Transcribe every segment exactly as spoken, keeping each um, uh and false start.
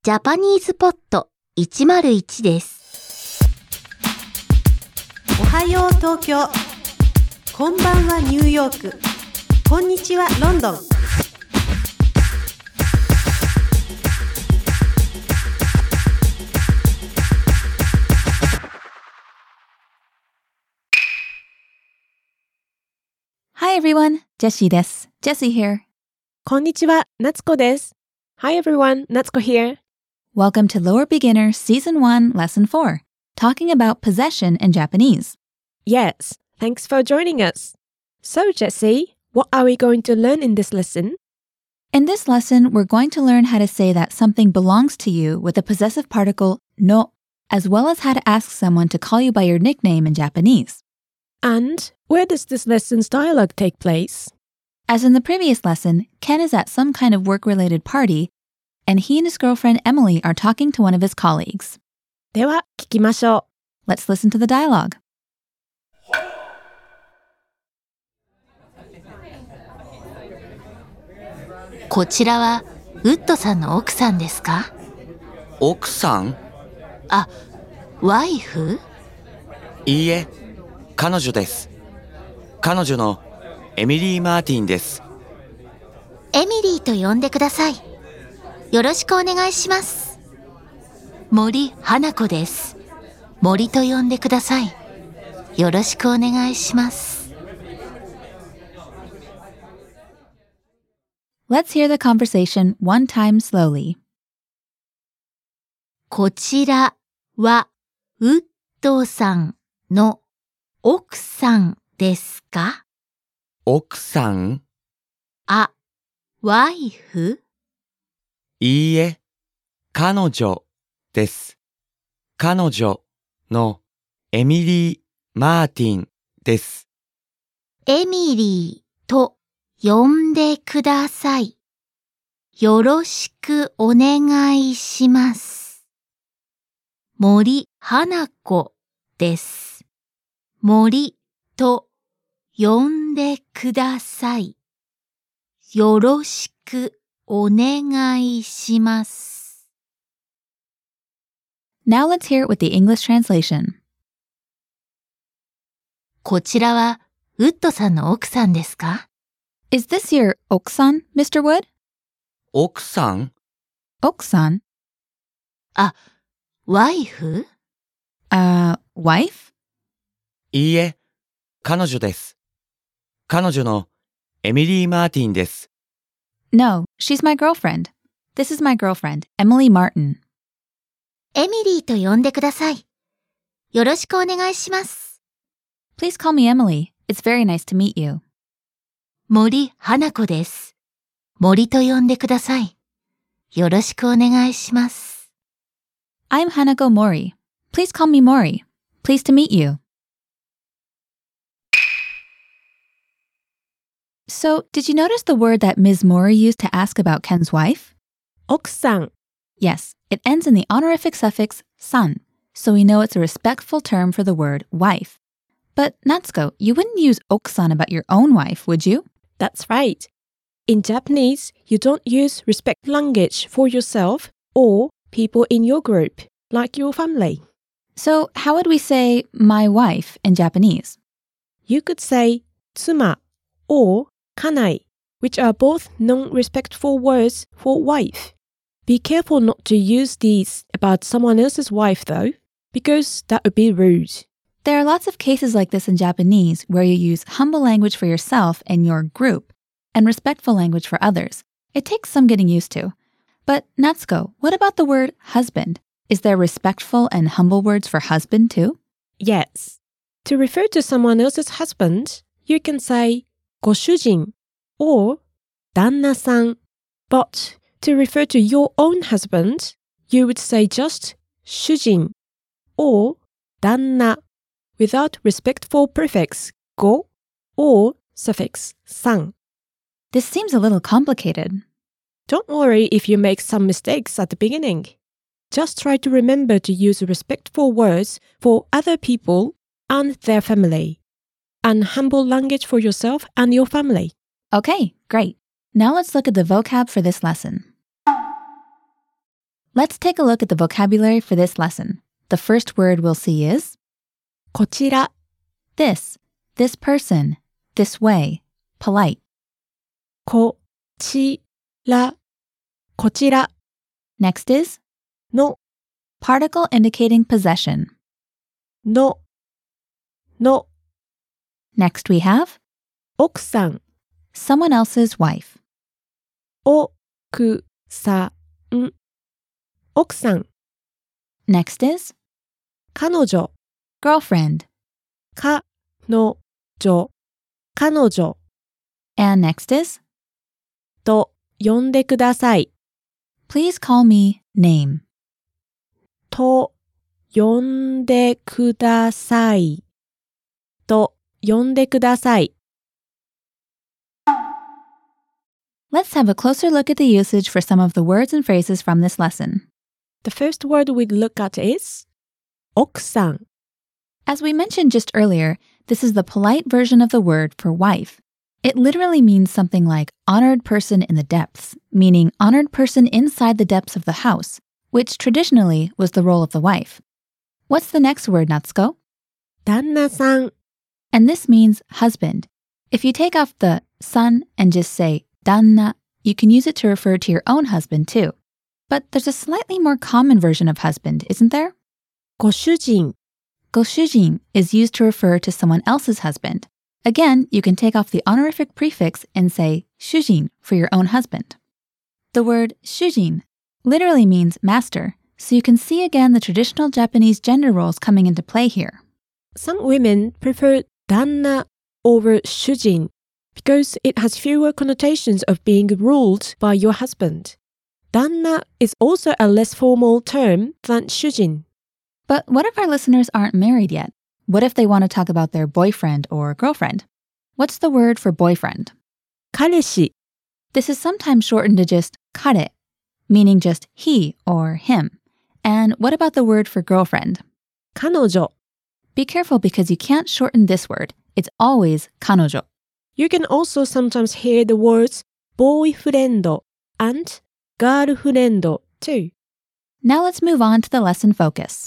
ジャパニーズポットいちまるいちです。 おはよう東京。こんばんはニューヨーク。こんにちはロンドン。 Hi everyone, Jessie です。Jessie here. こんにちは、夏子です。Hi everyone, Natsuko here. Welcome to Lower Beginner Season one, Lesson four, talking about possession in Japanese. Yes, thanks for joining us. So Jessie, what are we going to learn in this lesson? In this lesson, we're going to learn how to say that something belongs to you with the possessive particle no, as well as how to ask someone to call you by your nickname in Japanese. And where does this lesson's dialogue take place? As in the previous lesson, Ken is at some kind of work-related party, and he and his girlfriend Emily are talking to one of his colleagues. では、聞きましょう。 Let's listen to the dialogue. こちらはウッドさんの奥さんですか？ 奥さん？ あ、ワイフ？ いいえ、彼女です。彼女のエミリー・マーティンです。 エミリーと呼んでください。よろしくお願いします。森花子です。森と呼んでください。よろしくお願いします。 Let's hear the conversation one time slowly. こちらはウッドさんの奥さんですか？ 奥さん？ あ、ワイフ？ いいえ、彼女です。彼女のエミリー・マーティンです。 エミリーと呼んでください。よろしくお願いします。森花子です。森と呼んでください。よろしくお願いします。 Now let's hear it with the English translation. こちらはウッドさんの奥さんですか？ Is this your oksan, Mister Wood? 奥さん？ Oksan? あ、ワイフ？ Uh, wife? いいえ、彼女です。彼女のエミリー・マーティンです。 No, she's my girlfriend. This is my girlfriend, Emily Martin. エミリーと呼んでください。よろしくお願いします。 Please call me Emily. It's very nice to meet you. 森花子です。森と呼んでください。よろしくお願いします。 I'm Hanako Mori. Please call me Mori. Pleased to meet you. So, did you notice the word that Miz Mori used to ask about Ken's wife? 奥さん。 Yes, it ends in the honorific suffix san, so we know it's a respectful term for the word wife. But Natsuko, you wouldn't use oksan about your own wife, would you? That's right. In Japanese, you don't use respect language for yourself or people in your group, like your family. So, how would we say my wife in Japanese? You could say 妻 or 家内, which are both non-respectful words for wife. Be careful not to use these about someone else's wife though, because that would be rude. There are lots of cases like this in Japanese where you use humble language for yourself and your group, and respectful language for others. It takes some getting used to. But Natsuko, what about the word husband? Is there respectful and humble words for husband too? Yes. To refer to someone else's husband, you can say ご主人 or 旦那さん. But to refer to your own husband, you would say just 主人 or 旦那 without respectful prefix ご or suffix さん. This seems a little complicated. Don't worry if you make some mistakes at the beginning. Just try to remember to use respectful words for other people and their family, and humble language for yourself and your family. Okay, great. Now let's look at the vocab for this lesson. Let's take a look at the vocabulary for this lesson. The first word we'll see is こちら、 this, this person, this way, polite. こちら、こちら Next is の、 particle indicating possession. の、の Next we have 奥さん、 someone else's wife. 奥さん、奥さん、 Next is 彼女、 girlfriend. かのじょ、彼女 And next is と呼んでください。 please call me name. と呼んでください。と呼んでください。 Let's have a closer look at the usage for some of the words and phrases from this lesson. The first word we'd look at is 奥さん。 As we mentioned just earlier, this is the polite version of the word for wife. It literally means something like honored person in the depths, meaning honored person inside the depths of the house, which traditionally was the role of the wife. What's the next word, Natsuko? 旦那さん。 And this means husband. If you take off the san and just say danna, you can use it to refer to your own husband too. But there's a slightly more common version of husband, isn't there? ご主人。 Goshujin is used to refer to someone else's husband. Again, you can take off the honorific prefix and say shujin for your own husband. The word shujin literally means master, so you can see again the traditional Japanese gender roles coming into play here. Some women prefer 旦那 over 主人 because it has fewer connotations of being ruled by your husband. 旦那 is also a less formal term than 主人. But what if our listeners aren't married yet? What if they want to talk about their boyfriend or girlfriend? What's the word for boyfriend? 彼氏。 This is sometimes shortened to just kare, meaning just he or him. And what about the word for girlfriend? 彼女。 Be careful because you can't shorten this word. It's always kanojo. You can also sometimes hear the words boyfriend and girlfriend too. Now let's move on to the lesson focus.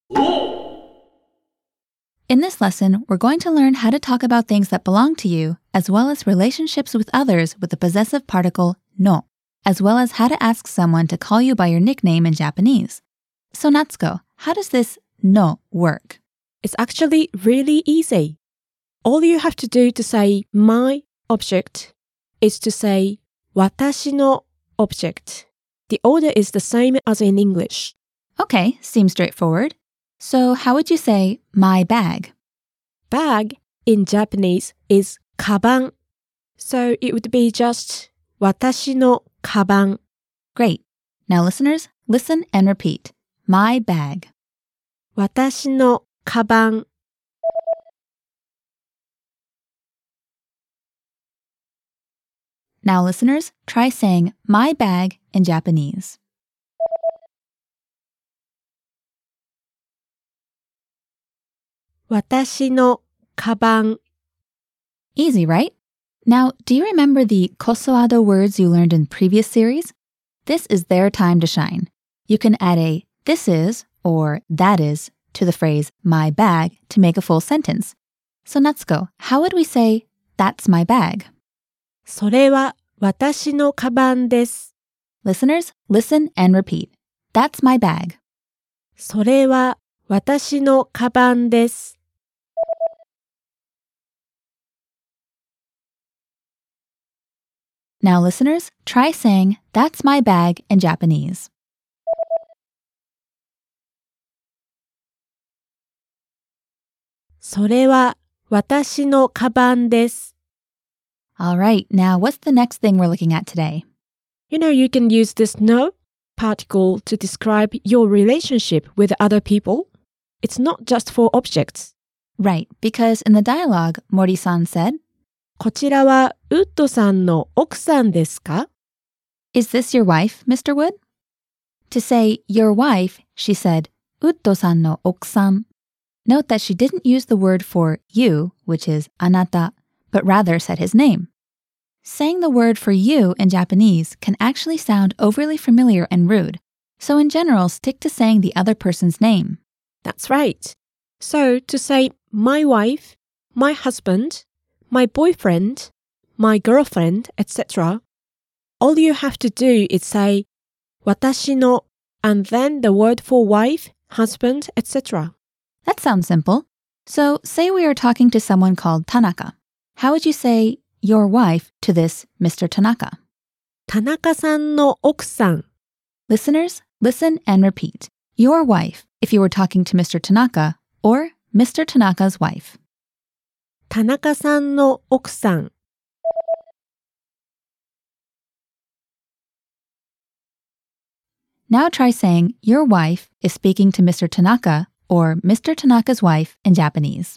In this lesson, we're going to learn how to talk about things that belong to you, as well as relationships with others with the possessive particle no, as well as how to ask someone to call you by your nickname in Japanese. So Natsuko, how does this no work? It's actually really easy. All you have to do to say my object is to say 私の object. The order is the same as in English. Okay, seems straightforward. So how would you say my bag? Bag in Japanese is カバン. So it would be just 私のカバン. Great. Now listeners, listen and repeat. My bag. 私のカバン. Now listeners, try saying my bag in Japanese. 私のカバン. Easy, right? Now, do you remember the kosoado words you learned in previous series? This is their time to shine. You can add a this is or that is to the phrase my bag to make a full sentence. So Natsuko, how would we say that's my bag? それは私のカバンです. Listeners, listen and repeat. That's my bag. それは私のカバンです. Now listeners, try saying that's my bag in Japanese. それは私のカバンです. All right, now what's the next thing we're looking at today? You know, you can use this no particle to describe your relationship with other people. It's not just for objects. Right, because in the dialogue, Mori-san said, こちらはウッドさんの奥さんですか? Is this your wife, Mister Wood? To say your wife, she said, Uddo-san no okusan. Note that she didn't use the word for you, which is anata, but rather said his name. Saying the word for you in Japanese can actually sound overly familiar and rude, So in general, stick to saying the other person's name. That's right. So to say my wife, my husband, my boyfriend, my girlfriend, et cetera, all you have to do is say 私の and then the word for wife, husband, et cetera. That sounds simple. So say we are talking to someone called Tanaka. How would you say your wife to this Mister Tanaka? 田中さんの奥さん。 Listeners, listen and repeat. Your wife if you were talking to Mister Tanaka or Mister Tanaka's wife. 田中さんの奥さん。 Now try saying your wife is speaking to Mister Tanaka or Mister Tanaka's wife in Japanese.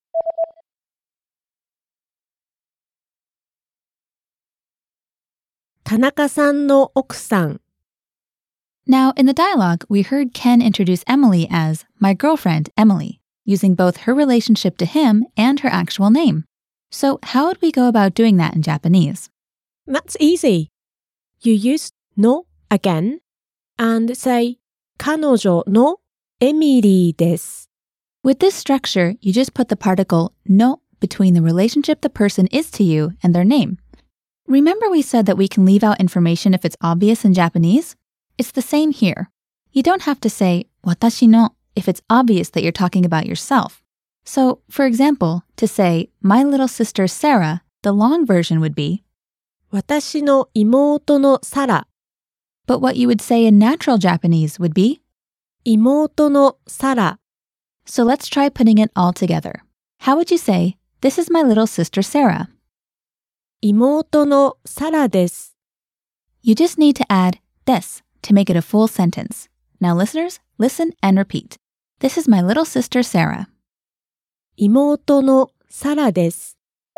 田中さんの奥さん。 Now, in the dialogue, we heard Ken introduce Emily as my girlfriend, Emily, using both her relationship to him and her actual name. So how would we go about doing that in Japanese? That's easy. You use の again and say 彼女のエミリーです。 With this structure, you just put the particle no between the relationship the person is to you and their name. Remember we said that we can leave out information if it's obvious in Japanese? It's the same here. You don't have to say 私の if it's obvious that you're talking about yourself. So, for example, to say my little sister Sarah, the long version would be 私の妹のサラ。 But what you would say in natural Japanese would be 妹のサラ。 So let's try putting it all together. How would you say, this is my little sister Sarah? 妹のサラです。 You just need to add this to make it a full sentence. Now listeners, listen and repeat. This is my little sister Sarah. 妹のサラです。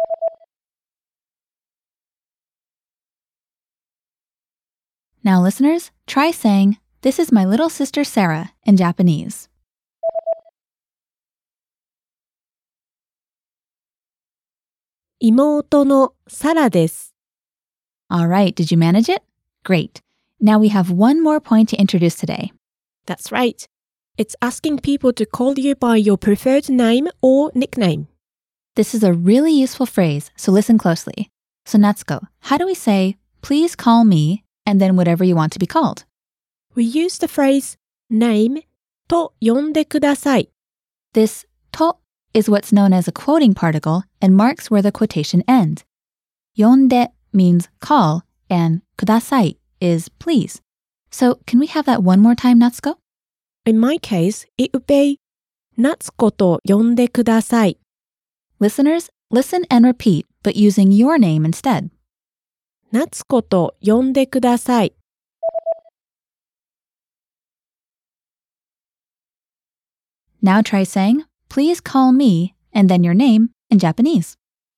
Now listeners, try saying, this is my little sister Sarah in Japanese. 妹のサラです。 All right, did you manage it? Great. Now we have one more point to introduce today. That's right. It's asking people to call you by your preferred name or nickname. This is a really useful phrase, so listen closely. So Natsuko, how do we say, please call me, and then whatever you want to be called? We use the phrase name と呼んでください. This と is what's known as a quoting particle and marks where the quotation ends. Yonde means call, and kudasai is please. So can we have that one more time, Natsuko? In my case, it would be 夏子と呼んでください. Listeners, listen and repeat, but using your name instead. 夏子と呼んでください. Now try saying, please call me, and then your name in Japanese.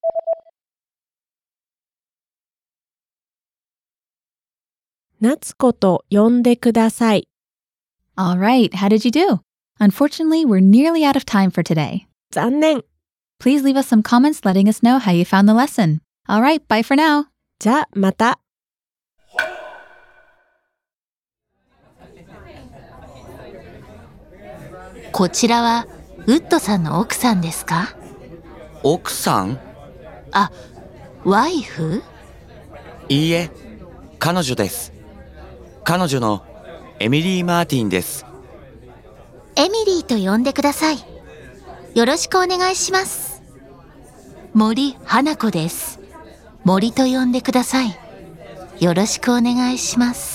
夏子と呼んでください. All right, how did you do? Unfortunately, we're nearly out of time for today. 残念. Please leave us some comments letting us know how you found the lesson. All right, bye for now. じゃあまた. こちらはウッドさんの奥さんですか？ 奥さん？ あ、ワイフ？ いいえ、彼女です。彼女のエミリー・マーティンです。 エミリーと呼んでください。よろしくお願いします。森花子です。森と呼んでください。よろしくお願いします。